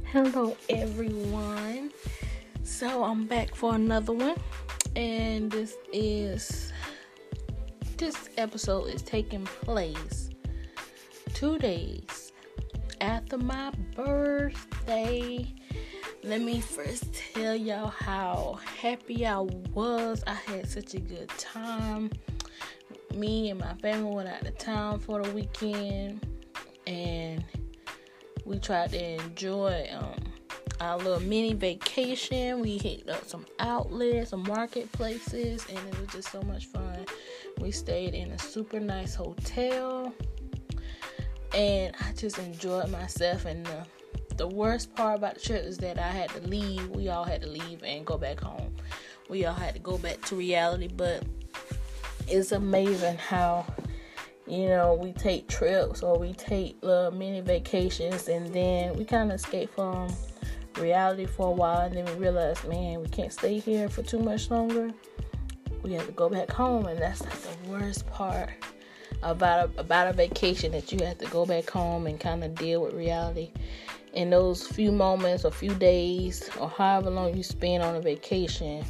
Hello everyone. So I'm back for another one, and this episode is taking place 2 days after my birthday. Let me first tell y'all how happy I was. I had such a good time. Me and my family went out of town for the weekend, and we tried to enjoy our little mini vacation. We hit up some outlets, some marketplaces, and it was just so much fun. We stayed in a super nice hotel, and I just enjoyed myself. And the worst part about the trip is that I had to leave. We all had to leave and go back home. We all had to go back to reality, but it's amazing how we take trips or we take little mini vacations, and then we kind of escape from reality for a while, and then we realize, man, we can't stay here for too much longer. We have to go back home, and that's like the worst part about a vacation, that you have to go back home and kind of deal with reality. In those few moments or few days or however long you spend on a vacation,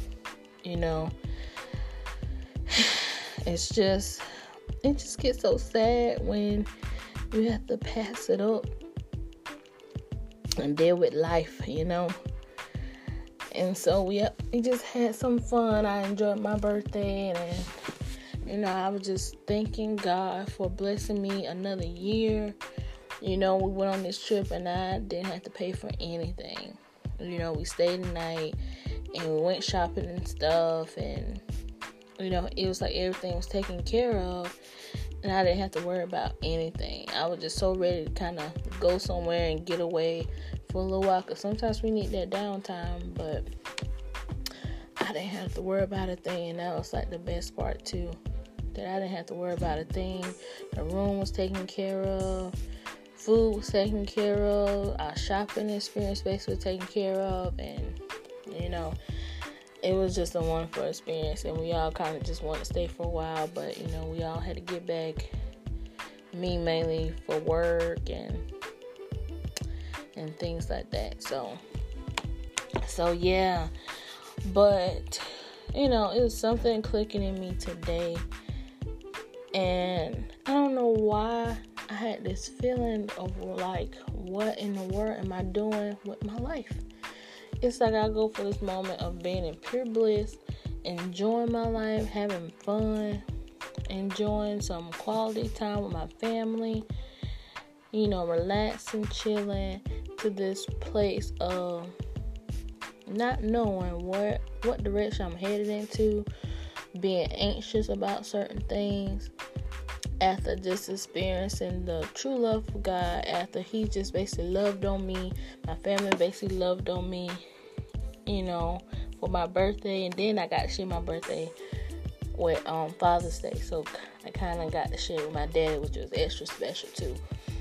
it just gets so sad when you have to pass it up and deal with life, And so we just had some fun. I enjoyed my birthday, and I was just thanking God for blessing me another year. We went on this trip, and I didn't have to pay for anything. We stayed the night, and we went shopping and stuff, and it was like everything was taken care of, and I didn't have to worry about anything. I was just so ready to kind of go somewhere and get away for a little while, because sometimes we need that downtime, but I didn't have to worry about a thing, and that was like the best part too, that I didn't have to worry about a thing. The room was taken care of, food was taken care of, our shopping experience basically was taken care of, and it was just a wonderful experience, and we all kind of just wanted to stay for a while, but we all had to get back. Me mainly for work and things like that. So yeah, but it was something clicking in me today, and I don't know why I had this feeling of like, what in the world am I doing with my life? It's like I go for this moment of being in pure bliss, enjoying my life, having fun, enjoying some quality time with my family, relaxing, chilling, to this place of not knowing what direction I'm headed into, being anxious about certain things, after just experiencing the true love of God, after He just basically loved on me, my family basically loved on me, for my birthday, and then I got to share my birthday with Father's Day, so I kind of got to share with my dad, which was extra special too.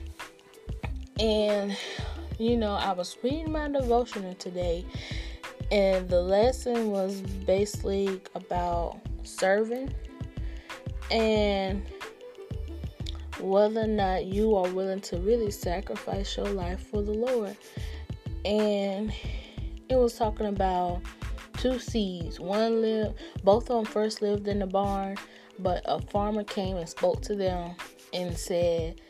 And I was reading my devotional today, and the lesson was basically about serving and whether or not you are willing to really sacrifice your life for the Lord. And it was talking about two seeds. Both of them first lived in the barn, but a farmer came and spoke to them and said,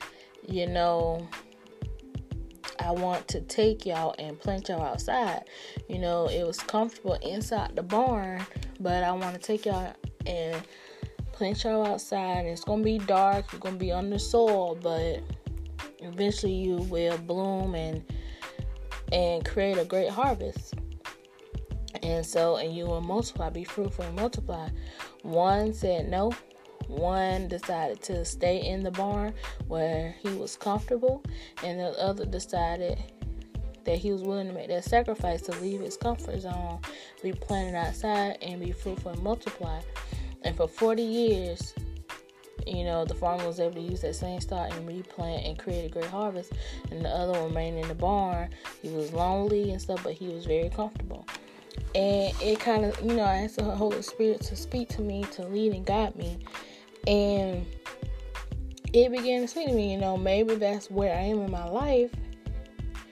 I want to take y'all and plant y'all outside. It was comfortable inside the barn, but I want to take y'all and plant y'all outside. And it's going to be dark, you're going to be under soil, but eventually you will bloom and create a great harvest. And you will multiply, be fruitful and multiply. One said no. One decided to stay in the barn where he was comfortable, and the other decided that he was willing to make that sacrifice to leave his comfort zone, be planted outside, and be fruitful and multiply. And for 40 years, the farmer was able to use that same stock and replant and create a great harvest, and the other one remained in the barn. He was lonely and stuff, but he was very comfortable. And it kind of, I asked the Holy Spirit to speak to me, to lead and guide me. And it began to speak to me, maybe that's where I am in my life,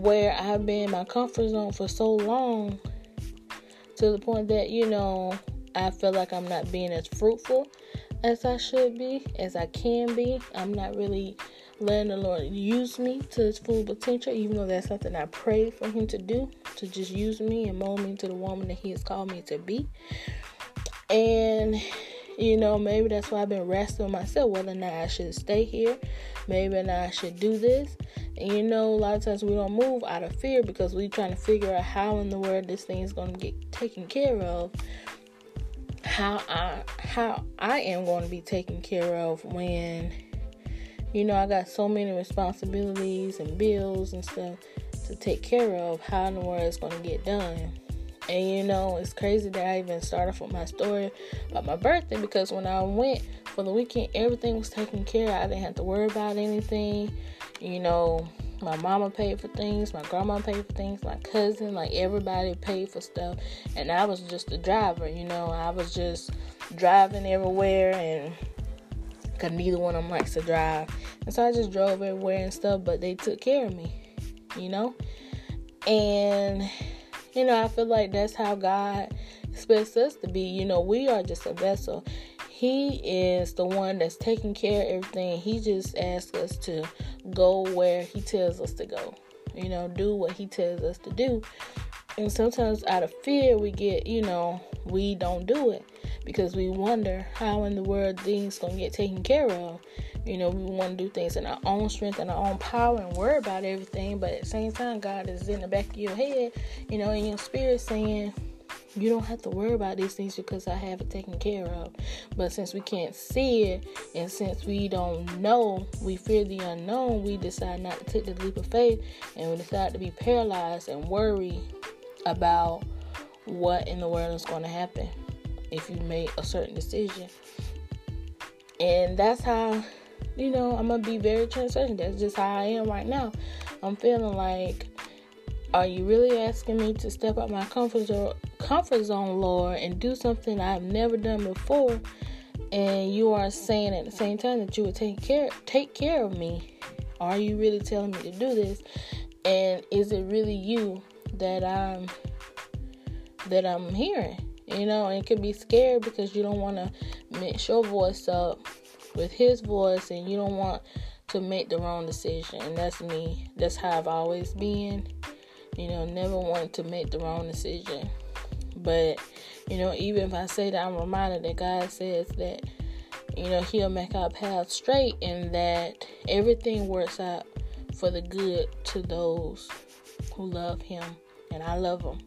where I've been in my comfort zone for so long, to the point that, I feel like I'm not being as fruitful as I should be, as I can be. I'm not really letting the Lord use me to his full potential, even though that's something I pray for him to do, to just use me and mold me to the woman that he has called me to be. And, maybe that's why I've been wrestling with myself, whether or not I should stay here, maybe or not I should do this. And, a lot of times we don't move out of fear because we're trying to figure out how in the world this thing is going to get taken care of, how I am going to be taken care of when, I got so many responsibilities and bills and stuff to take care of. How in the world it's going to get done? And, it's crazy that I even started off with my story about my birthday, because when I went for the weekend, everything was taken care of. I didn't have to worry about anything. My mama paid for things, my grandma paid for things, my cousin, everybody paid for stuff. And I was just the driver, I was just driving everywhere, and because neither one of them likes to drive. And so I just drove everywhere and stuff, but they took care of me, And, I feel like that's how God expects us to be. We are just a vessel. He is the one that's taking care of everything. He just asks us to go where he tells us to go. Do what he tells us to do. And sometimes out of fear, we get, we don't do it because we wonder how in the world things going to get taken care of. We want to do things in our own strength and our own power and worry about everything. But at the same time, God is in the back of your head, in your spirit saying, you don't have to worry about these things because I have it taken care of. But since we can't see it, and since we don't know, we fear the unknown, we decide not to take the leap of faith, and we decide to be paralyzed and worry about what in the world is going to happen if you make a certain decision. And that's how, I'm going to be very transparent. That's just how I am right now. I'm feeling like, are you really asking me to step out my comfort zone, Lord, and do something I've never done before? And you are saying at the same time that you would take care of me. Are you really telling me to do this? And is it really you that I'm hearing? And it can be scary because you don't want to mix your voice up with his voice, and you don't want to make the wrong decision. And that's me. That's how I've always been. Never wanted to make the wrong decision. But, even if I say that, I'm reminded that God says that, he'll make our path straight, and that everything works out for the good to those who love him. And I love him.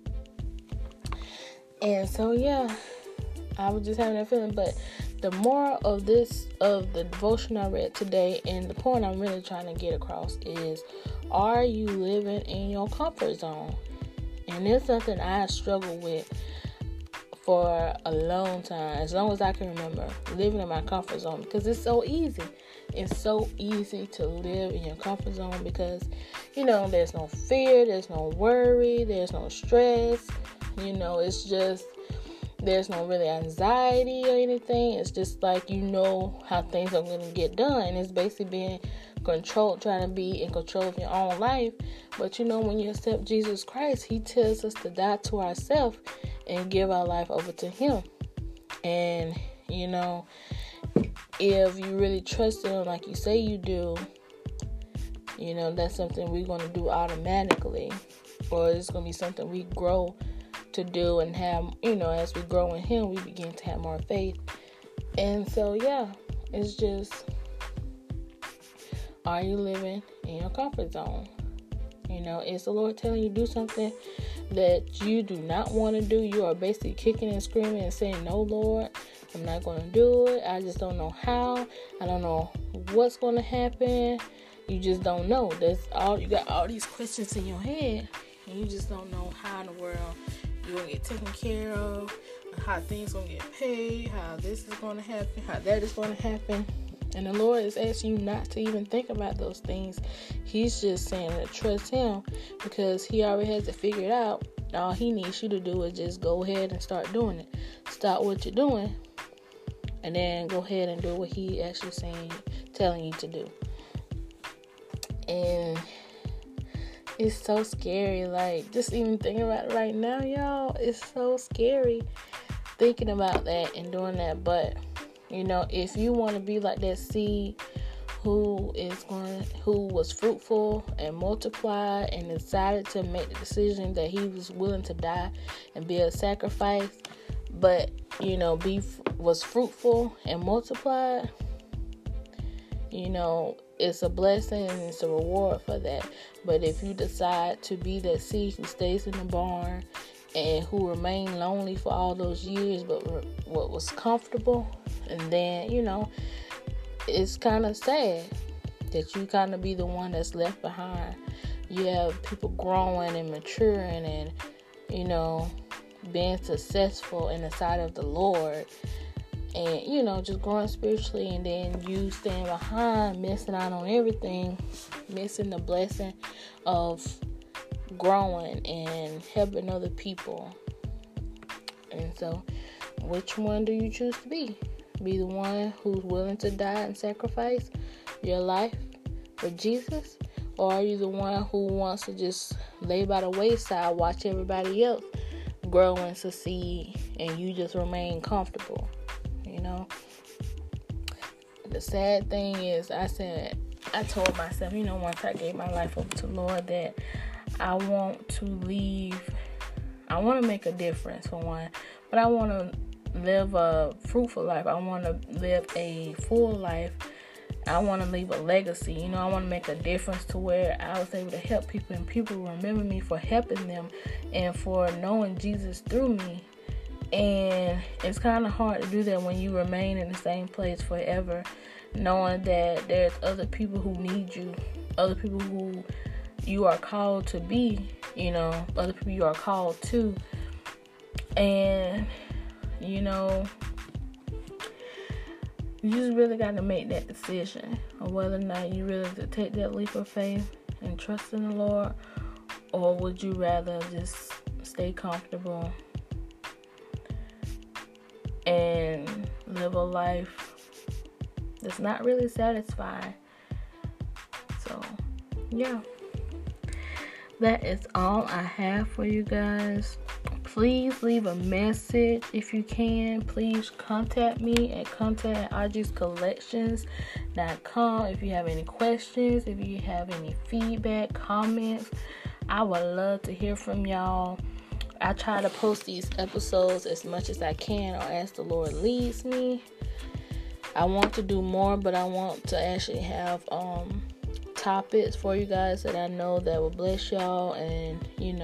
And so, I was just having that feeling. But the moral of the devotion I read today, and the point I'm really trying to get across is, are you living in your comfort zone? And it's something I struggled with for a long time, as long as I can remember, living in my comfort zone, because it's so easy. It's so easy to live in your comfort zone because, there's no fear, there's no worry, there's no stress, it's just, there's no really anxiety or anything. It's just like, how things are going to get done. It's basically being controlled, trying to be in control of your own life. But when you accept Jesus Christ, he tells us to die to ourselves and give our life over to him. And if you really trust him like you say you do, that's something we're going to do automatically, or it's going to be something we grow to do and have, as we grow in him, we begin to have more faith. And so it's just, are you living in your comfort zone? Is the Lord telling you to do something that you do not want to do? You are basically kicking and screaming and saying, no, Lord, I'm not going to do it. I just don't know how. I don't know what's going to happen. You just don't know. You got all these questions in your head, and you just don't know how in the world you're going to get taken care of, how things going to get paid, how this is going to happen, how that is going to happen. And the Lord is asking you not to even think about those things. He's just saying to trust him, because he already has it figured out. All he needs you to do is just go ahead and start doing it. Stop what you're doing, and then go ahead and do what he actually telling you to do. And It's so scary. Like, just even thinking about it right now, y'all, it's so scary thinking about that and doing that. But, if you want to be like that seed who was fruitful and multiplied and decided to make the decision that he was willing to die and be a sacrifice, but was fruitful and multiplied, it's a blessing and it's a reward for that. But if you decide to be that seed who stays in the barn and who remained lonely for all those years but what was comfortable, and then it's kind of sad that you kind of be the one that's left behind. You have people growing and maturing and being successful in the sight of the Lord, and just growing spiritually, and then you stand behind, missing out on everything, missing the blessing of growing and helping other people. And so, which one do you choose to be? Be the one who's willing to die and sacrifice your life for Jesus? Or are you the one who wants to just lay by the wayside, watch everybody else grow and succeed, and you just remain comfortable? The sad thing is, I told myself, once I gave my life over to the Lord, that I want to make a difference, for one, but I want to live a fruitful life. I want to live a full life. I want to leave a legacy. I want to make a difference to where I was able to help people, and people remember me for helping them and for knowing Jesus through me. And it's kind of hard to do that when you remain in the same place forever, knowing that there's other people who need you, other people who you are called to be, other people you are called to. And, you just really got to make that decision of whether or not you really to take that leap of faith and trust in the Lord, or would you rather just stay comfortable and live a life that's not really satisfying. So, yeah. That is all I have for you guys. Please leave a message if you can. Please contact me at contact@audreyscollections.com if you have any questions, if you have any feedback, comments. I would love to hear from y'all. I try to post these episodes as much as I can, or as the Lord leads me. I want to do more, but I want to actually have topics for you guys that I know that will bless y'all, and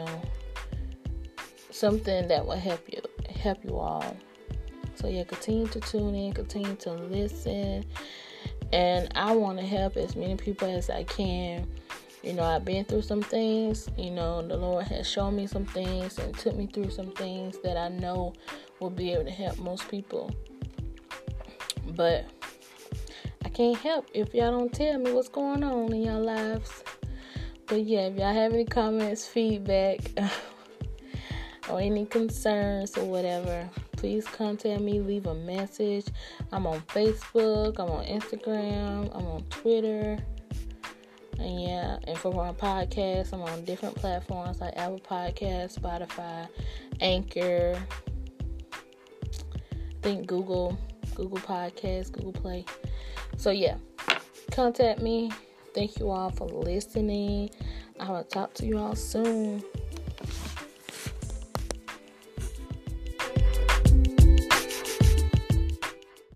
something that will help you all. So yeah, continue to tune in, continue to listen, and I want to help as many people as I can. I've been through some things. The Lord has shown me some things and took me through some things that I know will be able to help most people. But I can't help if y'all don't tell me what's going on in your lives. But yeah, if y'all have any comments, feedback, or any concerns or whatever, please contact me, leave a message. I'm on Facebook, I'm on Instagram, I'm on Twitter. And for my podcast, I'm on different platforms like Apple Podcasts, Spotify, Anchor, I think Google Podcasts, Google Play. So yeah, contact me. Thank you all for listening. I will talk to you all soon.